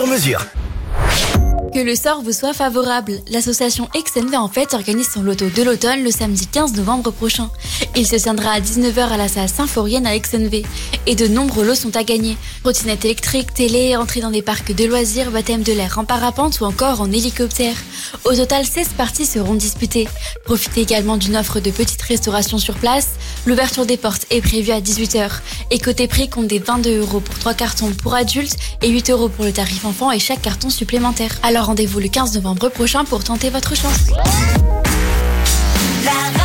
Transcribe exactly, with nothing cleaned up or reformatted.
mesure. Que le sort vous soit favorable. L'association Exenve en fait organise son loto de l'automne le samedi quinze novembre prochain. Il se tiendra à dix-neuf heures à la salle Symphorienne à Exenve. Et de nombreux lots sont à gagner. Trottinettes électriques, télé, entrée dans des parcs de loisirs, baptême de l'air en parapente ou encore en hélicoptère. Au total, seize parties seront disputées. Profitez également d'une offre de petite restauration sur place. L'ouverture des portes est prévue à dix-huit heures. Et côté prix, comptez vingt-deux euros pour trois cartons pour adultes et huit euros pour le tarif enfant et chaque carton supplémentaire. Alors rendez-vous le quinze novembre prochain pour tenter votre chance. La